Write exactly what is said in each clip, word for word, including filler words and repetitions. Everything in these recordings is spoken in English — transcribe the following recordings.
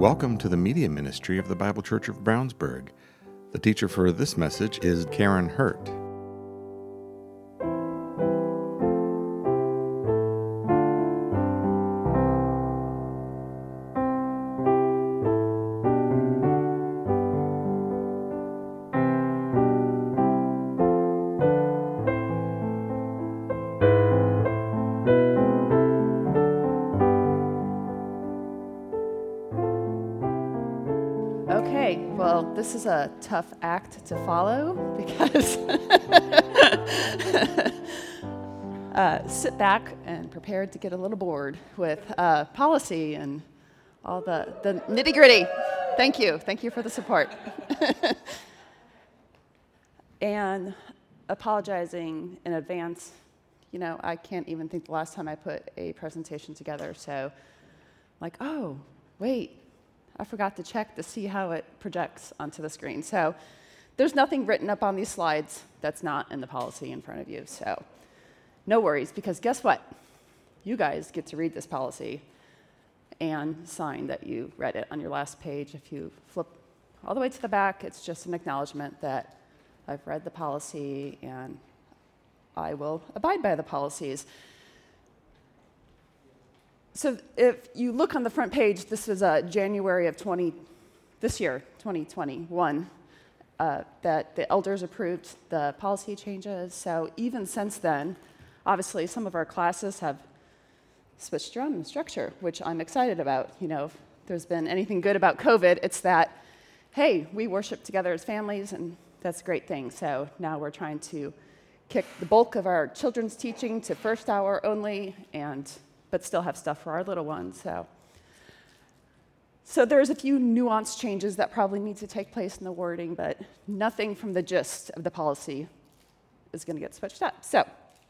Welcome to the media ministry of the Bible Church of Brownsburg. The teacher for this message is Karen Hurt. Okay, well, this is a tough act to follow because uh, sit back and prepared to get a little bored with uh, policy and all the, the nitty-gritty. Thank you. Thank you for the support. And apologizing in advance. You know, I can't even think the last time I put a presentation together, so like, oh, wait. I forgot to check to see how it projects onto the screen. So there's nothing written up on these slides that's not in the policy in front of you. So no worries, because guess what? You guys get to read this policy and sign that you read it on your last page. If you flip all the way to the back, it's just an acknowledgement that I've read the policy and I will abide by the policies. So if you look on the front page, this is uh, January of twenty, this year, twenty twenty-one, uh, that the elders approved the policy changes. So even since then, obviously some of our classes have switched around in structure, which I'm excited about. You know, if there's been anything good about COVID, it's that, hey, we worship together as families, and that's a great thing. So now we're trying to kick the bulk of our children's teaching to first hour only, and but still have stuff for our little ones. So, so there's a few nuanced changes that probably need to take place in the wording, but nothing from the gist of the policy is going to get switched up. So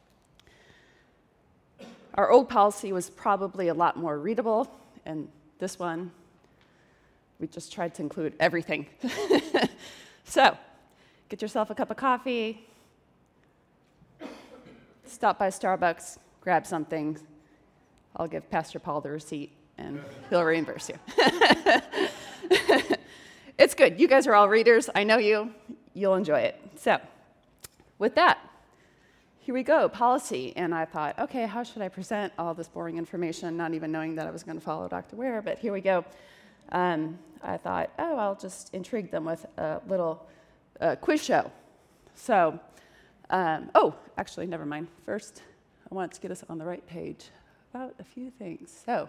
our old policy was probably a lot more readable, and this one, we just tried to include everything. So get yourself a cup of coffee, stop by Starbucks, grab something. I'll give Pastor Paul the receipt, and he'll reimburse you. It's good. You guys are all readers. I know you. You'll enjoy it. So with that, here we go, policy. And I thought, okay, how should I present all this boring information, not even knowing that I was going to follow Doctor Ware, but here we go. Um, I thought, oh, I'll just intrigue them with a little uh, quiz show. So, um, oh, actually, never mind. First, I wanted to get us on the right page about a few things. So,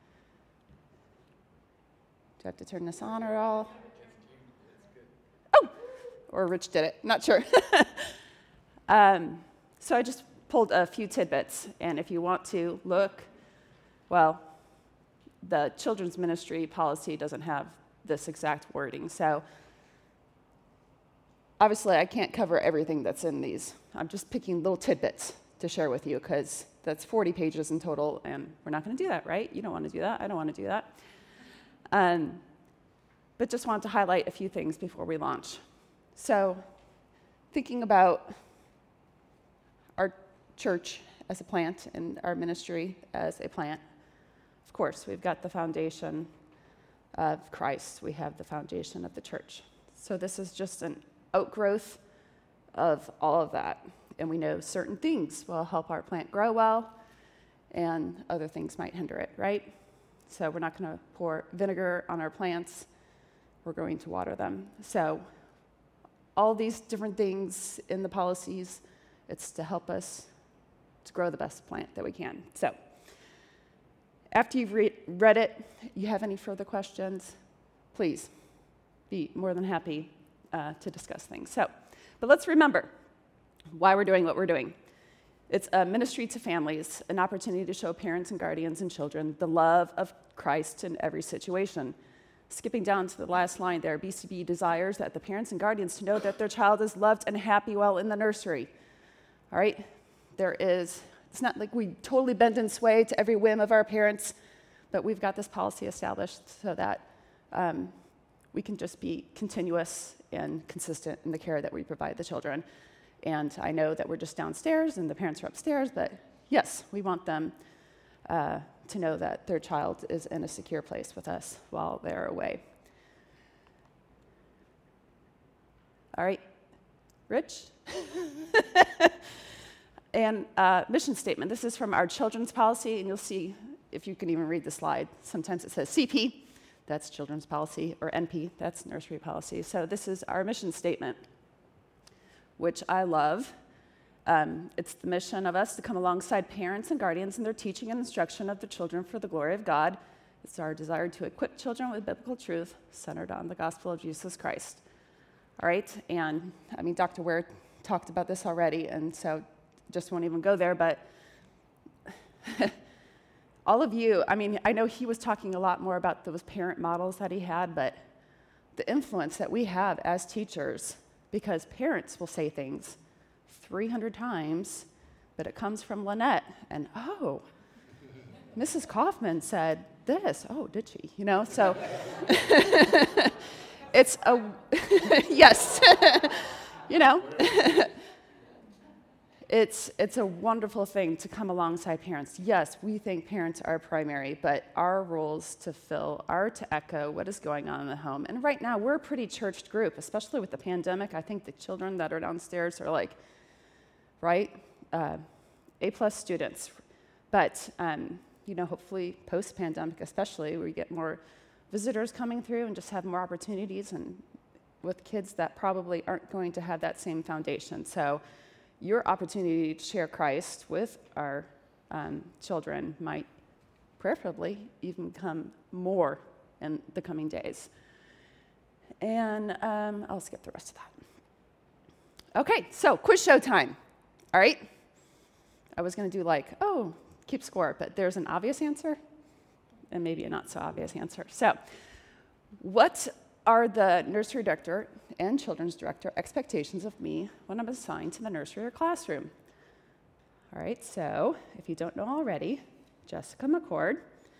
do I have to turn this on or all? Oh, or Rich did it, not sure. um, so I just pulled a few tidbits, and if you want to look, well, the children's ministry policy doesn't have this exact wording. So obviously I can't cover everything that's in these. I'm just picking little tidbits to share with you, because that's forty pages in total, and we're not going to do that, right? You don't want to do that. I don't want to do that. Um, but just wanted to highlight a few things before we launch. So thinking about our church as a plant and our ministry as a plant, of course, we've got the foundation of Christ. We have the foundation of the church. So this is just an outgrowth of all of that. And we know certain things will help our plant grow well, and other things might hinder it, right? So we're not going to pour vinegar on our plants. We're going to water them. So all these different things in the policies, it's to help us to grow the best plant that we can. So after you've re- read it, you have any further questions, please be more than happy uh, to discuss things. So, but let's remember why we're doing what we're doing. It's a ministry to families, an opportunity to show parents and guardians and children the love of Christ in every situation. Skipping down to the last line there, B C B desires that the parents and guardians to know that their child is loved and happy while in the nursery. All right? There is, it's not like we totally bend and sway to every whim of our parents, but we've got this policy established so that um, we can just be continuous and consistent in the care that we provide the children. And I know that we're just downstairs and the parents are upstairs, but yes, we want them uh, to know that their child is in a secure place with us while they're away. All right, Rich? And uh, mission statement. This is from our children's policy, and you'll see if you can even read the slide. Sometimes it says C P, that's children's policy, or N P, that's nursery policy. So this is our mission statement, which I love. Um, it's the mission of us to come alongside parents and guardians in their teaching and instruction of the children for the glory of God. It's our desire to equip children with biblical truth centered on the gospel of Jesus Christ. All right, and I mean, Doctor Ware talked about this already, and so just won't even go there, but all of you, I mean, I know he was talking a lot more about those parent models that he had, but the influence that we have as teachers, because parents will say things three hundred times, but it comes from Lynette, and oh, Missus Kaufman said this. Oh, did she? You know, so it's a, yes, you know. It's, it's a wonderful thing to come alongside parents. Yes, we think parents are primary, but our roles to fill are to echo what is going on in the home. And right now, we're a pretty churched group, especially with the pandemic. I think the children that are downstairs are like, right, uh, A-plus students. But, um, you know, hopefully post-pandemic especially, we get more visitors coming through and just have more opportunities and with kids that probably aren't going to have that same foundation. So your opportunity to share Christ with our um, children might preferably even come more in the coming days. And um, I'll skip the rest of that. Okay, so quiz show time. All right? I was going to do like, oh, keep score, but there's an obvious answer and maybe a not so obvious answer. So what are the nursery director and children's director expectations of me when I'm assigned to the nursery or classroom? All right, so if you don't know already, Jessica McCord,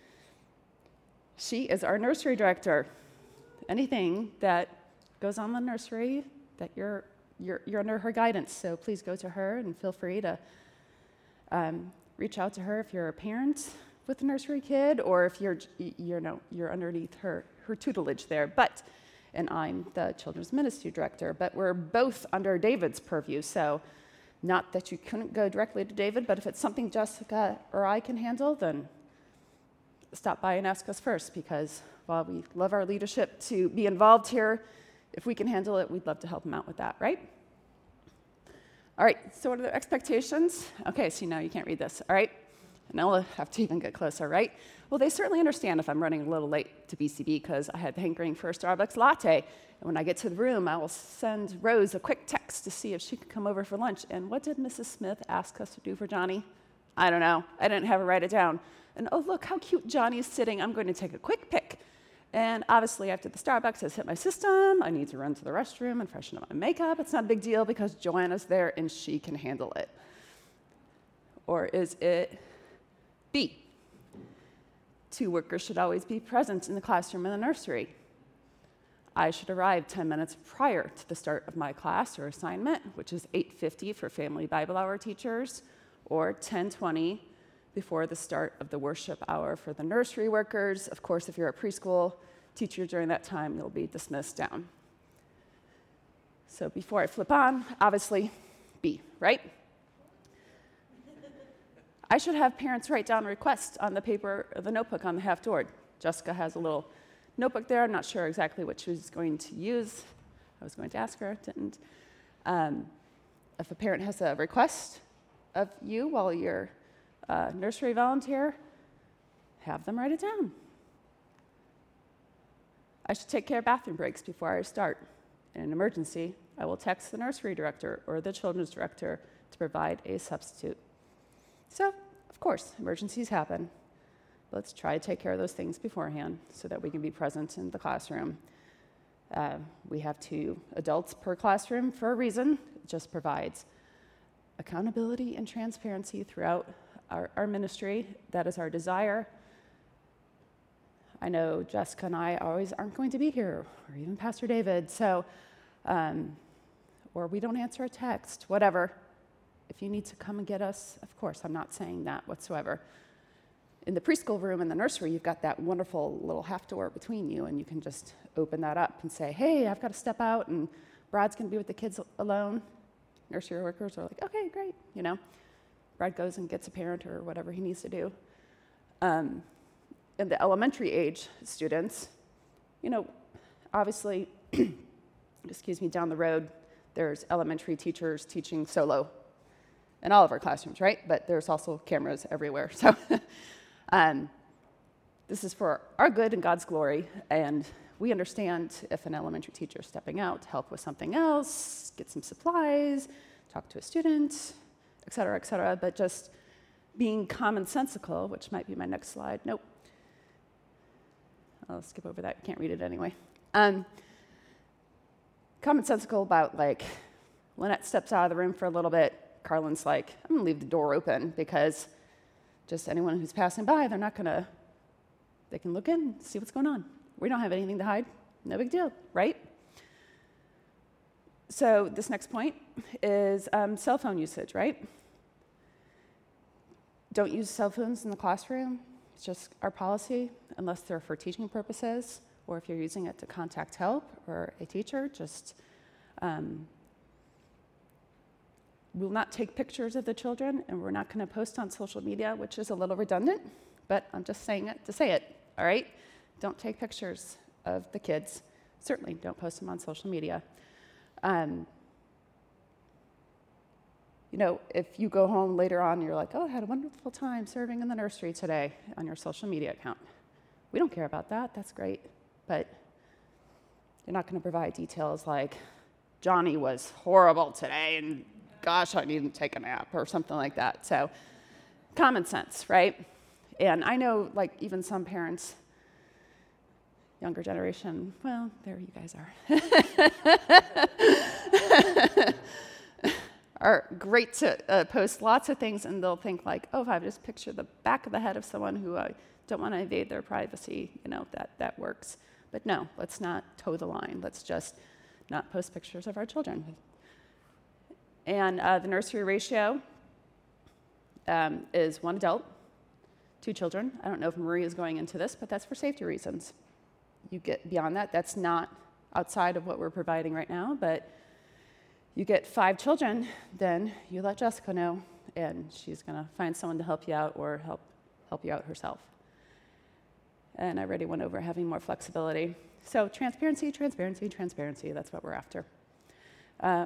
she is our nursery director. Anything that goes on in the nursery, that you're, you're, you're under her guidance, so please go to her and feel free to um, reach out to her if you're a parent with a nursery kid or if you're, you know, you're underneath her, her tutelage there. But and I'm the children's ministry director, but we're both under David's purview, so not that you couldn't go directly to David, but if it's something Jessica or I can handle, then stop by and ask us first, because while we love our leadership to be involved here, if we can handle it, we'd love to help them out with that, right? All right, so what are the expectations? Okay, so now you can't read this, all right? And I'll have to even get closer, right? Well, they certainly understand if I'm running a little late to B C B because I had the hankering for a Starbucks latte. And when I get to the room, I will send Rose a quick text to see if she could come over for lunch. And what did Missus Smith ask us to do for Johnny? I don't know. I didn't have her write it down. And oh, look how cute Johnny's sitting. I'm going to take a quick pic. And obviously, after the Starbucks has hit my system, I need to run to the restroom and freshen up my makeup. It's not a big deal because Joanna's there and she can handle it. Or is it B? Two workers should always be present in the classroom and the nursery. I should arrive ten minutes prior to the start of my class or assignment, which is eight fifty for Family Bible Hour teachers, or ten twenty before the start of the worship hour for the nursery workers. Of course, if you're a preschool teacher during that time, you'll be dismissed down. So before I flip on, obviously, B, right? I should have parents write down requests on the paper, the notebook on the half door. Jessica has a little notebook there. I'm not sure exactly what she was going to use. I was going to ask her, didn't. Um, if a parent has a request of you while you're a nursery volunteer, have them write it down. I should take care of bathroom breaks before I start. In an emergency, I will text the nursery director or the children's director to provide a substitute. So, of course, emergencies happen. Let's try to take care of those things beforehand so that we can be present in the classroom. Uh, we have two adults per classroom for a reason. It just provides accountability and transparency throughout our, our ministry. That is our desire. I know Jessica and I always aren't going to be here, or even Pastor David, so, um, or we don't answer a text, whatever. If you need to come and get us, of course, I'm not saying that whatsoever. In the preschool room in the nursery, you've got that wonderful little half door between you, and you can just open that up and say, hey, I've got to step out, and Brad's going to be with the kids alone. Nursery workers are like, okay, great, you know. Brad goes and gets a parent or whatever he needs to do. Um, in the elementary age students, you know, obviously, excuse me, down the road, there's elementary teachers teaching solo in all of our classrooms, right? But there's also cameras everywhere. So um, this is for our good and God's glory. And we understand if an elementary teacher is stepping out to help with something else, get some supplies, talk to a student, et cetera, et cetera. But just being commonsensical, which might be my next slide. Nope. I'll skip over that. You can't read it anyway. Um, commonsensical about, like, Lynette steps out of the room for a little bit. Carlin's like, I'm going to leave the door open because just anyone who's passing by, they're not going to, they can look in, see what's going on. We don't have anything to hide. No big deal, right? So this next point is um, cell phone usage, right? Don't use cell phones in the classroom. It's just our policy, unless they're for teaching purposes, or if you're using it to contact help or a teacher, just um, we'll not take pictures of the children, and we're not going to post on social media, which is a little redundant, but I'm just saying it to say it, all right? Don't take pictures of the kids. Certainly don't post them on social media. Um, you know, if you go home later on and you're like, oh, I had a wonderful time serving in the nursery today on your social media account. We don't care about that. That's great. But you're not going to provide details like, Johnny was horrible today, and gosh, I need to take a nap, or something like that. So common sense, right? And I know, like, even some parents, younger generation, well, there you guys are, are great to uh, post lots of things, and they'll think like, oh, if I just picture the back of the head of someone who I don't want to invade their privacy, you know, that, that works. But no, let's not toe the line. Let's just not post pictures of our children. And uh, the nursery ratio um, is one adult, two children. I don't know if Marie is going into this, but that's for safety reasons. You get beyond that, that's not outside of what we're providing right now, but you get five children, then you let Jessica know, and she's going to find someone to help you out or help help you out herself. And I already went over having more flexibility. So transparency, transparency, transparency, that's what we're after. Uh,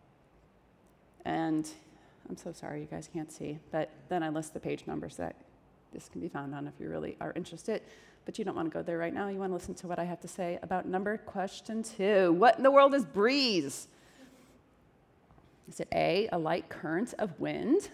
And I'm so sorry you guys can't see, but then I list the page numbers that this can be found on if you really are interested. But you don't want to go there right now. You want to listen to what I have to say about number question two. What in the world is breeze? Is it A, a light current of wind?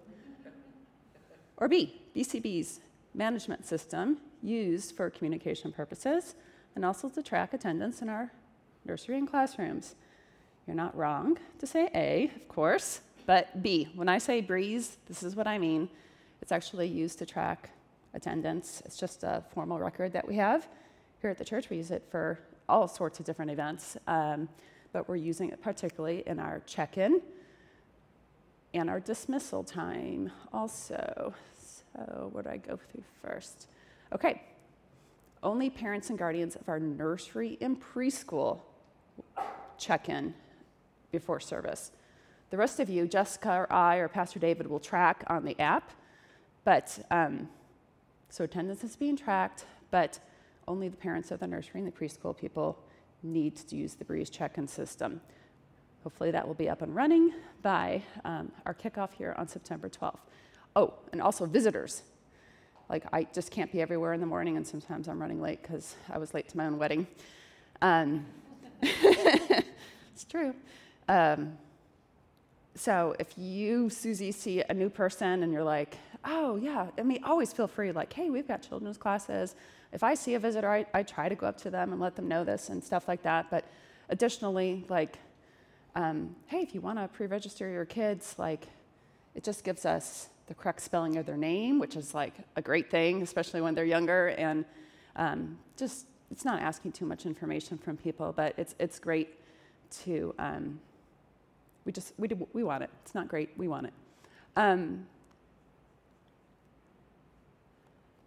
Or B, B C B's management system used for communication purposes and also to track attendance in our nursery and classrooms? You're not wrong to say A, of course, but B. When I say breeze, this is what I mean. It's actually used to track attendance. It's just a formal record that we have here at the church. We use it for all sorts of different events, um, but we're using it particularly in our check-in and our dismissal time also. So what do I go through first? Okay. Only parents and guardians of our nursery and preschool check-in before service. The rest of you, Jessica or I or Pastor David, will track on the app, but um, so attendance is being tracked, but only the parents of the nursery and the preschool people need to use the Breeze check-in system. Hopefully that will be up and running by um, our kickoff here on September twelfth. Oh, and also visitors. Like, I just can't be everywhere in the morning, and sometimes I'm running late because I was late to my own wedding. Um, it's true. Um, so if you, Susie, see a new person and you're like, oh, yeah, I mean, always feel free, like, hey, we've got children's classes. If I see a visitor, I, I try to go up to them and let them know this and stuff like that. But additionally, like, um, hey, if you want to pre-register your kids, like, it just gives us the correct spelling of their name, which is, like, a great thing, especially when they're younger. And um, just, it's not asking too much information from people, but it's it's great to, um, we just, we, do, we want it. It's not great, we want it. Um,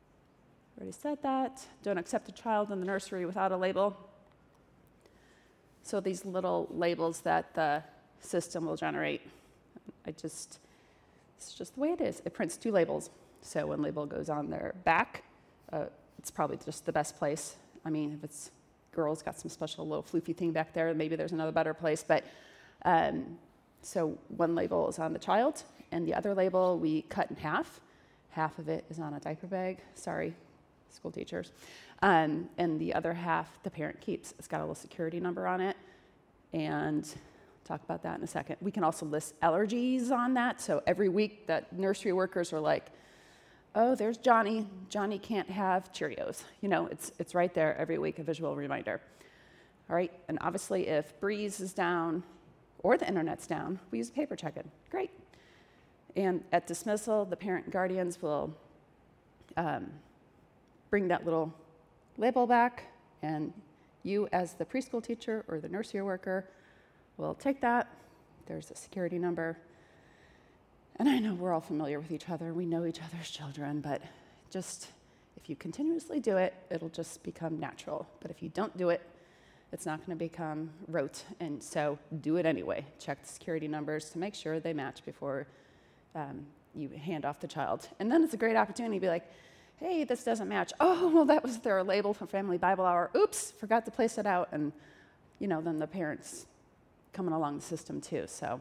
Already said that. Don't accept a child in the nursery without a label. So these little labels that the system will generate, I just, it's just the way it is. It prints two labels. So one label goes on their back. Uh, it's probably just the best place. I mean, if it's girls, got some special little floofy thing back there, maybe there's another better place. But um, so one label is on the child, and the other label we cut in half. Half of it is on a diaper bag. Sorry, school teachers. Um, and the other half the parent keeps. It's got a little security number on it, and talk about that in a second. We can also list allergies on that. So every week that nursery workers are like, oh, there's Johnny. Johnny can't have Cheerios. You know, it's it's right there every week, a visual reminder. All right, and obviously if Breeze is down or the internet's down, we use paper check-in. Great. And at dismissal, the parent and guardians will um, bring that little label back, and you as the preschool teacher or the nursery worker will take that. There's a security number. And I know we're all familiar with each other. We know each other's children, but just if you continuously do it, it'll just become natural. But if you don't do it, it's not going to become rote. And so do it anyway. Check the security numbers to make sure they match before um, you hand off the child. And then it's a great opportunity to be like, hey, this doesn't match. Oh, well, that was their label for Family Bible Hour. Oops, forgot to place it out. And, you know, then the parents coming along the system too, so.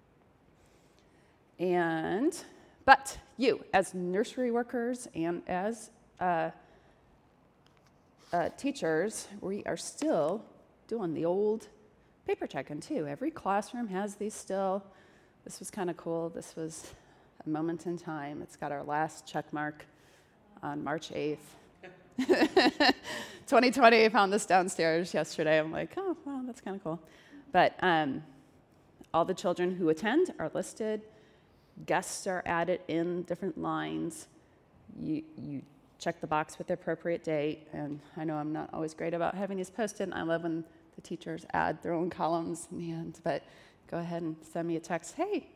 And, but you, as nursery workers and as uh, uh, teachers, we are still doing the old paper check-in too. Every classroom has these still. This was kind of cool. This was a moment in time. It's got our last check mark on March eighth. twenty twenty, I found this downstairs yesterday. I'm like, oh, wow, that's kind of cool. But um, all the children who attend are listed. Guests are added in different lines. You, you check the box with the appropriate date. And I know I'm not always great about having these posted. I love when the teachers add their own columns in the end. But go ahead and send me a text. Hey,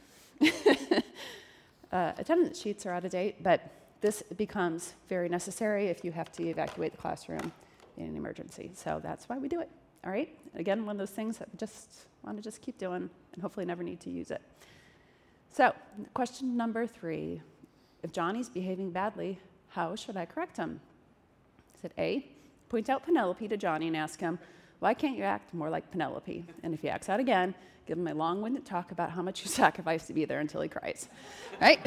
uh, attendance sheets are out of date. But this becomes very necessary if you have to evacuate the classroom in an emergency. So that's why we do it. All right? Again, one of those things that we just want to just keep doing and hopefully never need to use it. So, question number three. If Johnny's behaving badly, how should I correct him? I said, A, point out Penelope to Johnny and ask him, why can't you act more like Penelope? And if he acts out again, give him a long-winded talk about how much you sacrificed to be there until he cries. Right?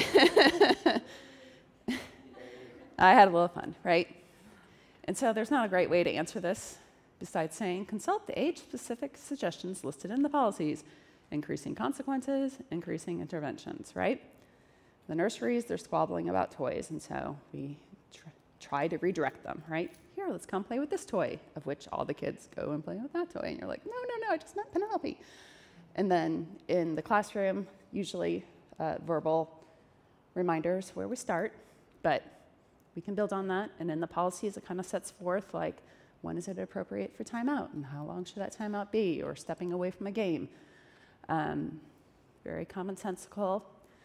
I had a little fun, right? And so there's not a great way to answer this besides saying, consult the age-specific suggestions listed in the policies. Increasing consequences, increasing interventions, right? The nurseries, they're squabbling about toys, and so we tr- try to redirect them, right? Here, let's come play with this toy, of which all the kids go and play with that toy, and you're like, no, no, no, I just meant Penelope. And then in the classroom, usually uh, verbal reminders where we start, but we can build on that, and in the policies, it kind of sets forth, like, when is it appropriate for timeout, and how long should that timeout be, or stepping away from a game. Um, very commonsensical.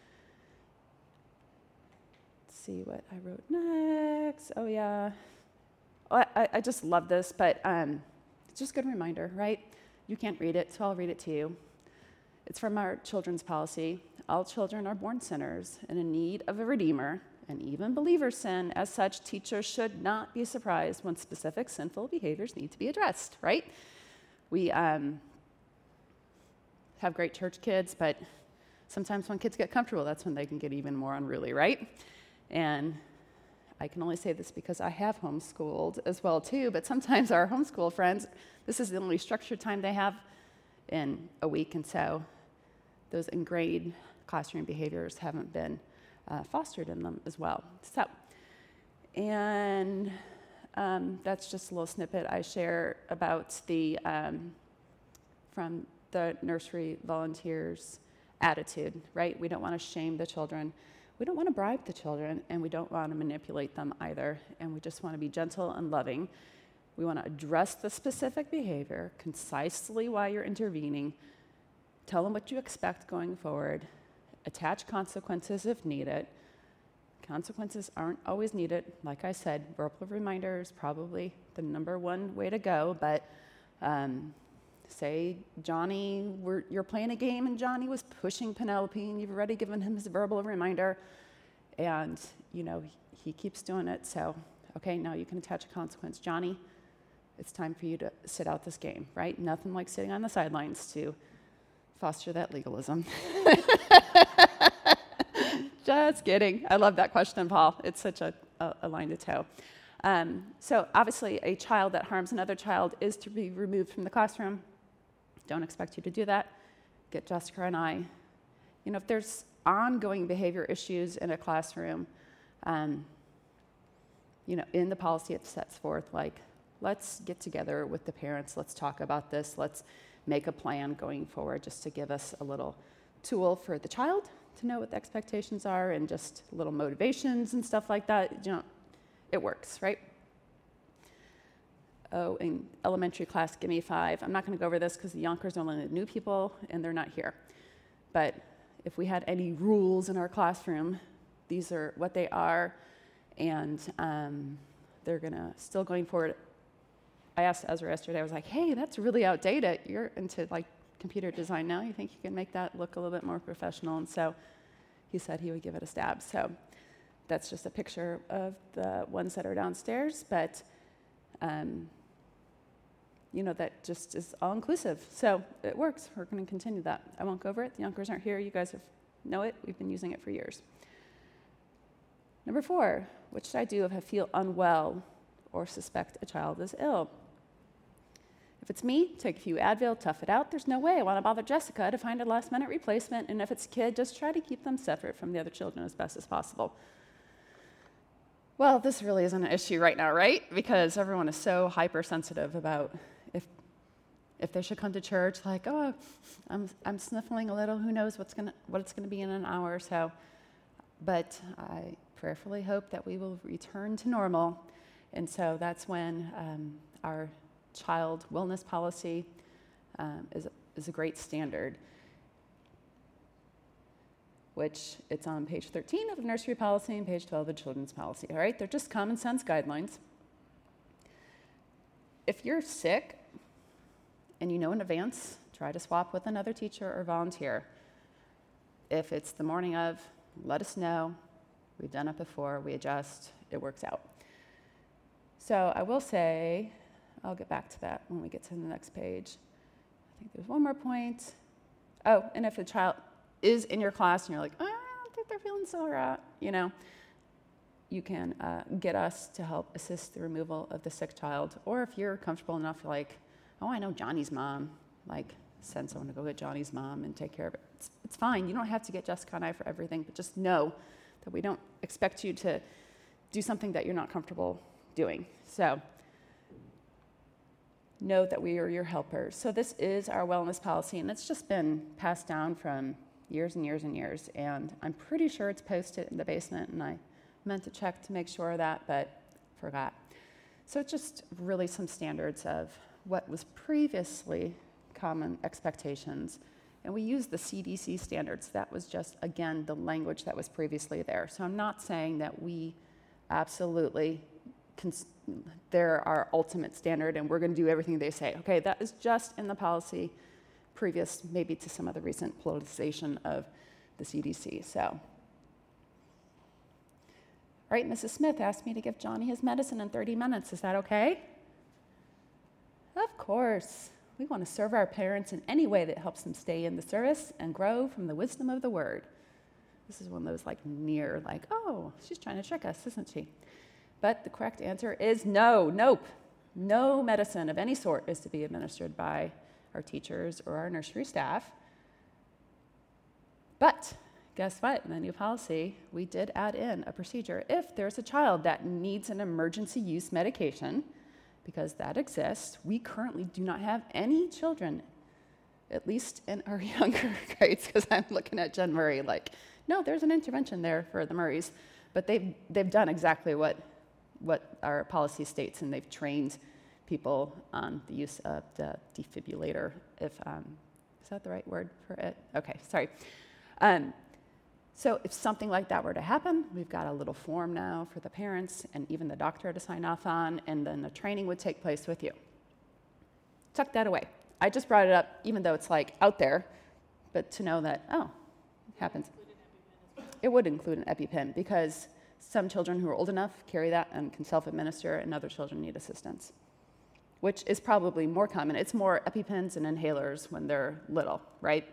Let's see what I wrote next. Oh, yeah. Oh, I, I just love this, but um, it's just a good reminder, right? You can't read it, so I'll read it to you. It's from our children's policy. All children are born sinners and in need of a redeemer, and even believers sin. As such, teachers should not be surprised when specific sinful behaviors need to be addressed, right? We... Um, have great church kids, but sometimes when kids get comfortable, that's when they can get even more unruly, right? And I can only say this because I have homeschooled as well too, but sometimes our homeschool friends, this is the only structured time they have in a week, and so those ingrained classroom behaviors haven't been uh, fostered in them as well. So, and um, that's just a little snippet I share about the, um, from the nursery volunteers' attitude, right? We don't want to shame the children. We don't want to bribe the children, and we don't want to manipulate them either. And we just want to be gentle and loving. We want to address the specific behavior concisely while you're intervening. Tell them what you expect going forward. Attach consequences if needed. Consequences aren't always needed. Like I said, verbal reminder is probably the number one way to go, but um, say Johnny, we're, you're playing a game and Johnny was pushing Penelope and you've already given him his verbal reminder and, you know, he, he keeps doing it. So, okay, now you can attach a consequence. Johnny, it's time for you to sit out this game, right? Nothing like sitting on the sidelines to foster that legalism. Just kidding. I love that question, Paul. It's such a, a, a line to toe. Um, so obviously, a child that harms another child is to be removed from the classroom. Don't expect you to do that. Get Jessica and I. You know, if there's ongoing behavior issues in a classroom, um, you know, in the policy it sets forth, like, let's get together with the parents. Let's talk about this. Let's make a plan going forward just to give us a little tool for the child to know what the expectations are and just little motivations and stuff like that. You know, it works, right? Oh, in elementary class, give me five. I'm not going to go over this because the Yonkers are only the new people and they're not here. But if we had any rules in our classroom, these are what they are, and um, they're going to still going forward. I asked Ezra yesterday, I was like, hey, that's really outdated. You're into like computer design now. You think you can make that look a little bit more professional? And so he said he would give it a stab. So that's just a picture of the ones that are downstairs, but um, you know, that just is all inclusive. So it works. We're going to continue that. I won't go over it. The Yonkers aren't here. You guys have know it. We've been using it for years. Number four, what should I do if I feel unwell or suspect a child is ill? If it's me, take a few Advil, tough it out. There's no way I want to bother Jessica to find a last-minute replacement. And if it's a kid, just try to keep them separate from the other children as best as possible. Well, this really isn't an issue right now, right? Because everyone is so hypersensitive about if if they should come to church, like, oh, I'm I'm sniffling a little. Who knows what's gonna what it's gonna be in an hour or so. But I prayerfully hope that we will return to normal, and so that's when um, our child wellness policy um, is is a great standard, which it's on page thirteen of the nursery policy and page twelve of the children's policy. All right, they're just common sense guidelines. If you're sick and you know in advance, try to swap with another teacher or volunteer. If it's the morning of, let us know. We've done it before. We adjust. It works out. So I will say, I'll get back to that when we get to the next page. I think there's one more point. Oh, and if a child is in your class and you're like, oh, I don't think they're feeling so right, you know, you can uh, get us to help assist the removal of the sick child. Or if you're comfortable enough, like, oh, I know Johnny's mom, like, send someone to go get Johnny's mom and take care of it. It's, it's fine. You don't have to get Jessica and I for everything, but just know that we don't expect you to do something that you're not comfortable doing. So know that we are your helpers. So this is our wellness policy, and it's just been passed down from years and years and years, and I'm pretty sure it's posted in the basement, and I meant to check to make sure of that, but forgot. So it's just really some standards of what was previously common expectations, and we use the C D C standards. That was just, again, the language that was previously there. So I'm not saying that we absolutely, cons- they're our ultimate standard and we're going to do everything they say. Okay, that is just in the policy previous maybe to some of the recent politicization of the C D C. So, all right, Missus Smith asked me to give Johnny his medicine in thirty minutes. Is that okay? Of course. We want to serve our parents in any way that helps them stay in the service and grow from the wisdom of the word. This is one of those like near, like, oh, she's trying to trick us, isn't she? But the correct answer is no, nope. No medicine of any sort is to be administered by our teachers or our nursery staff. But guess what? In the new policy, we did add in a procedure. If there's a child that needs an emergency use medication, because that exists, we currently do not have any children, at least in our younger grades, because I'm looking at Jen Murray like, no, there's an intervention there for the Murrays. But they've, they've done exactly what, what our policy states, and they've trained people on the use of the defibrillator, if, um, is that the right word for it? Okay, sorry. Um, So if something like that were to happen, we've got a little form now for the parents and even the doctor to sign off on, and then the training would take place with you. Tuck that away. I just brought it up, even though it's like out there, but to know that, oh, it happens. It would include an EpiPen because some children who are old enough carry that and can self-administer, and other children need assistance, which is probably more common. It's more EpiPens and inhalers when they're little, right?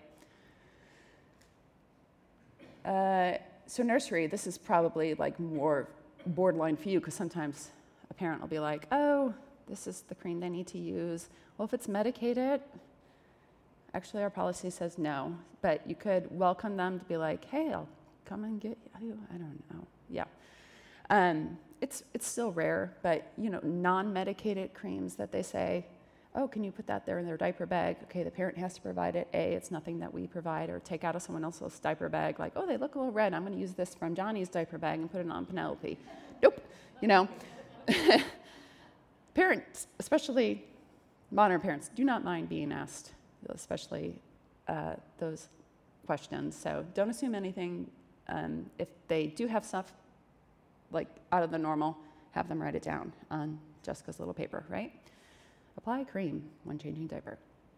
Uh, so nursery, this is probably like more borderline for you, because sometimes a parent will be like, oh, this is the cream they need to use. Well, if it's medicated, actually our policy says no, but you could welcome them to be like, hey, I'll come and get you. I don't know. Yeah. Um, it's it's still rare, but you know, non-medicated creams that they say, oh, can you put that there in their diaper bag? Okay, the parent has to provide it. A, it's nothing that we provide, or take out of someone else's diaper bag, like, oh, they look a little red. I'm going to use this from Johnny's diaper bag and put it on Penelope. Nope. You know, parents, especially modern parents, do not mind being asked, especially uh, those questions. So don't assume anything. Um, if they do have stuff like out of the normal, have them write it down on Jessica's little paper, right? Apply cream when changing diaper.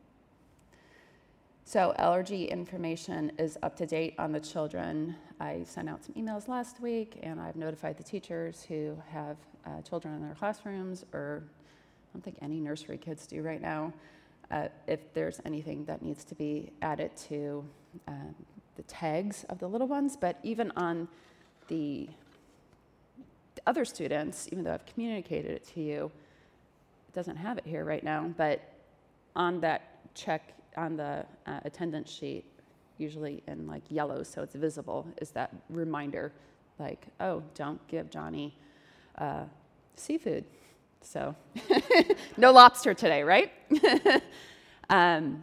So allergy information is up to date on the children. I sent out some emails last week, and I've notified the teachers who have uh, children in their classrooms, or I don't think any nursery kids do right now, uh, if there's anything that needs to be added to um, the tags of the little ones. But even on the other students, even though I've communicated it to you, it doesn't have it here right now, but on that check on the uh, attendance sheet, usually in like yellow so it's visible, is that reminder like, oh, don't give Johnny uh, seafood. So no lobster today, right? um,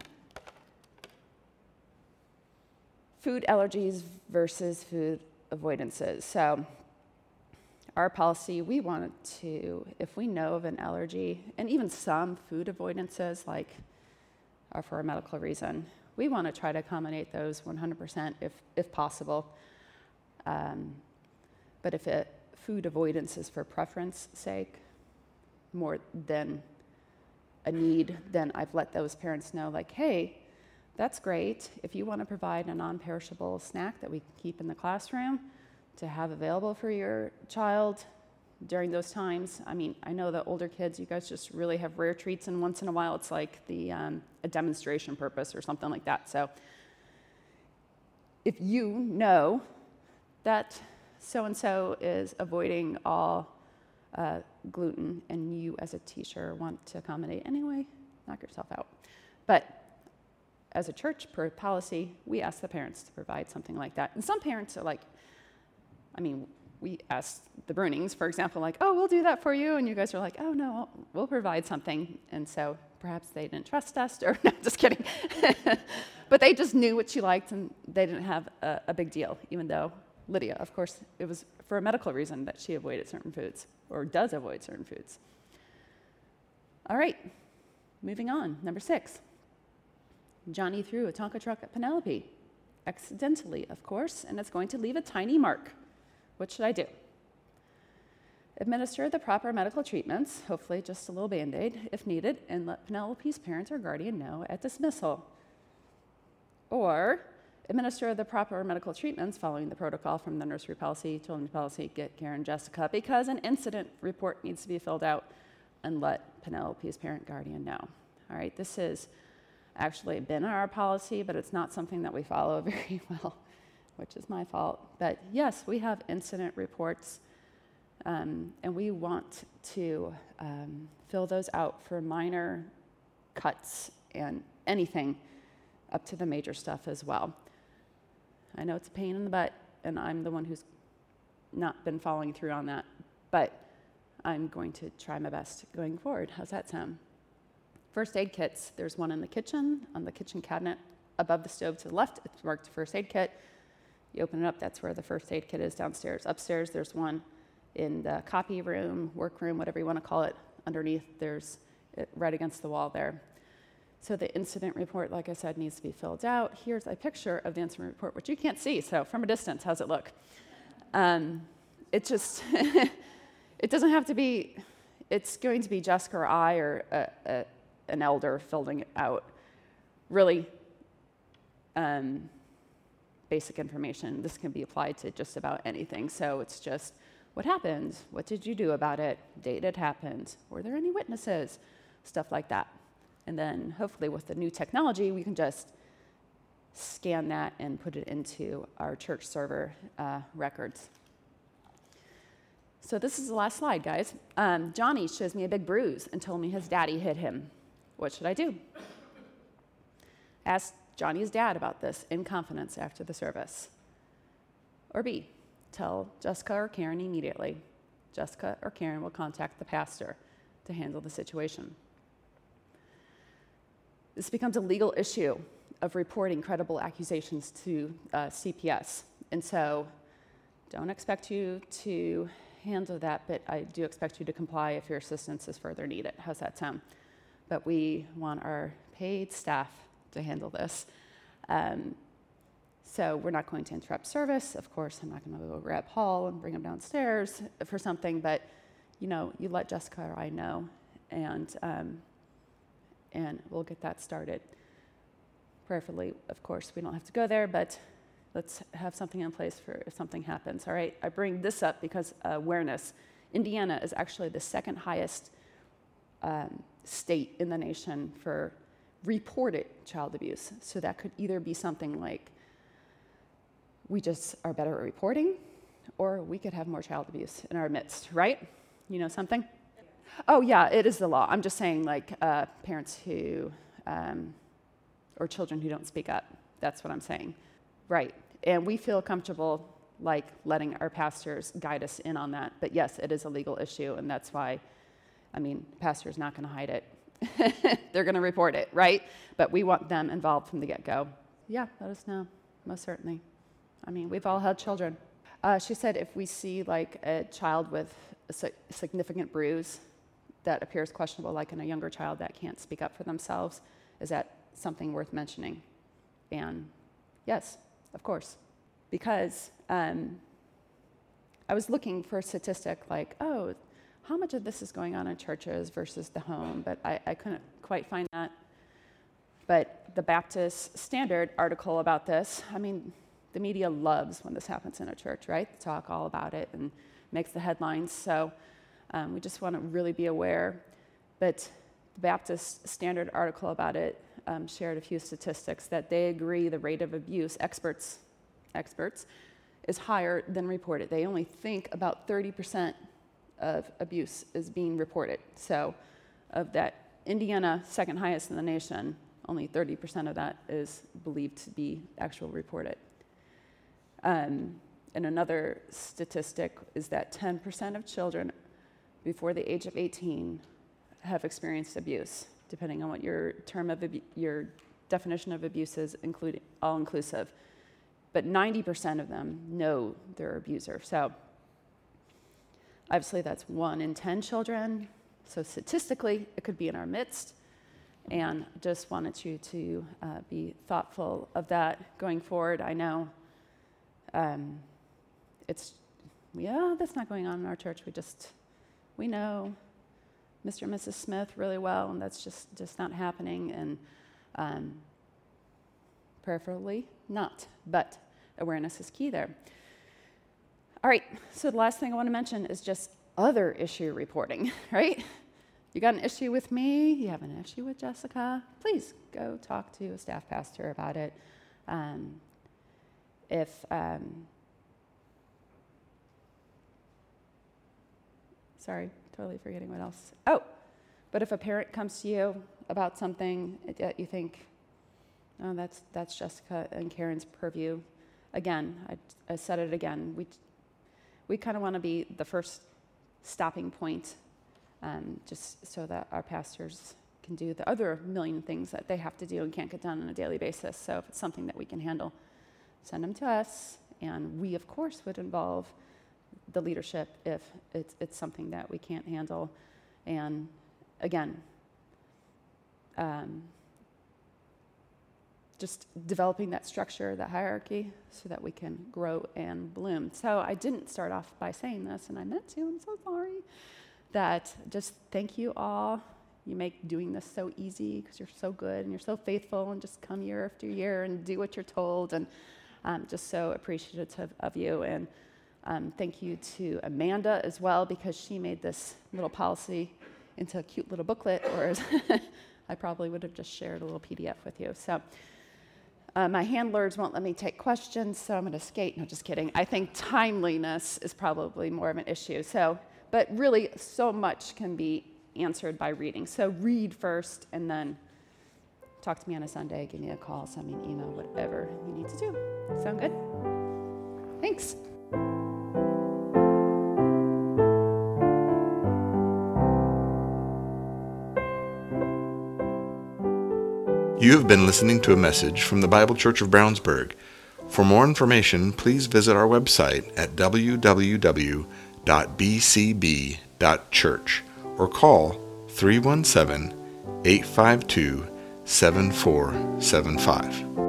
food allergies versus food avoidances. So our policy, we want to, if we know of an allergy, and even some food avoidances, like are for a medical reason, we want to try to accommodate those one hundred percent if, if possible. Um, but if it, food avoidance is for preference sake, more than a need, then I've let those parents know, like, hey, that's great. If you want to provide a non-perishable snack that we can keep in the classroom to have available for your child during those times. I mean, I know that older kids, you guys just really have rare treats, and once in a while it's like the um, a demonstration purpose or something like that. So if you know that so-and-so is avoiding all uh, gluten, and you as a teacher want to accommodate anyway, knock yourself out. But as a church per policy, we ask the parents to provide something like that. And some parents are like, I mean, we asked the Brunings, for example, like, oh, we'll do that for you. And you guys are like, oh, no, we'll provide something. And so perhaps they didn't trust us, or no, just kidding. But they just knew what she liked, and they didn't have a, a big deal, even though Lydia, of course, it was for a medical reason that she avoided certain foods, or does avoid certain foods. All right, moving on. Number six. Johnny threw a Tonka truck at Penelope, accidentally, of course, and it's going to leave a tiny mark. What should I do? Administer the proper medical treatments, hopefully just a little Band-Aid if needed, and let Penelope's parents or guardian know at dismissal. Or administer the proper medical treatments following the protocol from the nursery policy, children's policy, get Karen, Jessica, because an incident report needs to be filled out, and let Penelope's parent guardian know. All right, this has actually been our policy, but it's not something that we follow very well, which is my fault. But yes, we have incident reports, um, and we want to um, fill those out for minor cuts and anything up to the major stuff as well. I know it's a pain in the butt, and I'm the one who's not been following through on that, but I'm going to try my best going forward. How's that sound? First aid kits. There's one in the kitchen, on the kitchen cabinet above the stove to the left. It's marked first aid kit. You open it up, that's where the first aid kit is downstairs. Upstairs, there's one in the copy room, workroom, whatever you want to call it. Underneath, there's it right against the wall there. So the incident report, like I said, needs to be filled out. Here's a picture of the incident report, which you can't see, so from a distance, how's it look? Um, it just, it doesn't have to be, it's going to be Jessica or I or a, a, an elder filling it out. Really um, basic information. This can be applied to just about anything. So it's just, what happened? What did you do about it? Date it happened. Were there any witnesses? Stuff like that. And then hopefully with the new technology, we can just scan that and put it into our church server uh, records. So this is the last slide, guys. Um, Johnny shows me a big bruise and told me his daddy hit him. What should I do? Ask Johnny's dad about this in confidence after the service. Or B, tell Jessica or Karen immediately. Jessica or Karen will contact the pastor to handle the situation. This becomes a legal issue of reporting credible accusations to uh, C P S. And so don't expect you to handle that, but I do expect you to comply if your assistance is further needed. How's that sound? But we want our paid staff to handle this. Um, so we're not going to interrupt service. Of course, I'm not going to go grab Paul and bring him downstairs for something, but you know, you let Jessica or I know, and um, and we'll get that started. Prayerfully, of course, we don't have to go there, but let's have something in place for if something happens, all right? I bring this up because uh, awareness. Indiana is actually the second highest um, state in the nation for reported child abuse. So that could either be something like we just are better at reporting, or we could have more child abuse in our midst, right? You know something? Oh, yeah, it is the law. I'm just saying, like, uh, parents who, um, or children who don't speak up. That's what I'm saying. Right. And we feel comfortable, like, letting our pastors guide us in on that. But yes, it is a legal issue, and that's why, I mean, pastor's not going to hide it. They're going to report it, right? But we want them involved from the get-go. Yeah, let us know, most certainly. I mean, we've all had children. Uh, she said if we see, like, a child with a si- significant bruise that appears questionable, like in a younger child that can't speak up for themselves, is that something worth mentioning? And yes, of course. Because um, I was looking for a statistic like, oh, how much of this is going on in churches versus the home? But I, I couldn't quite find that. But the Baptist Standard article about this, I mean, the media loves when this happens in a church, right? They talk all about it and makes the headlines. So um, we just want to really be aware. But the Baptist Standard article about it um, shared a few statistics that they agree the rate of abuse, experts, experts, is higher than reported. They only think about thirty percent of abuse is being reported. So of that, Indiana, second highest in the nation, only thirty percent of that is believed to be actual reported. Um, and another statistic is that ten percent of children before the age of eighteen have experienced abuse, depending on what your term of abu- your definition of abuse is, including all-inclusive. But ninety percent of them know their abuser. So obviously that's one in ten children. So statistically, it could be in our midst. And just wanted you to uh, be thoughtful of that going forward. I know um, it's, yeah, that's not going on in our church. We just, we know Mister and Missus Smith really well, and that's just, just not happening. And um, preferably not, but awareness is key there. All right, so the last thing I want to mention is just other issue reporting, right? You got an issue with me, you have an issue with Jessica, please go talk to a staff pastor about it. Um, if, um, sorry, totally forgetting what else. Oh, but if a parent comes to you about something that you think, oh, that's that's Jessica and Karen's purview, again, I, I said it again, we we kind of want to be the first stopping point, um, just so that our pastors can do the other million things that they have to do and can't get done on a daily basis. So if it's something that we can handle, send them to us, and we, of course, would involve the leadership if it's, it's something that we can't handle. And again, um, just developing that structure, that hierarchy, so that we can grow and bloom. So I didn't start off by saying this, and I meant to, I'm so sorry, that just thank you all. You make doing this so easy because you're so good and you're so faithful and just come year after year and do what you're told, and I'm just so appreciative of you. And um, thank you to Amanda as well, because she made this little policy into a cute little booklet, whereas I probably would have just shared a little P D F with you. So uh, my handlers won't let me take questions, so I'm going to skate. No, just kidding. I think timeliness is probably more of an issue. So, but really, so much can be answered by reading. So read first, and then talk to me on a Sunday, give me a call, send me an email, whatever you need to do. Sound good? Thanks. You have been listening to a message from the Bible Church of Brownsburg. For more information, please visit our website at w w w dot b c b dot church or call three one seven, eight five two, seven four seven five.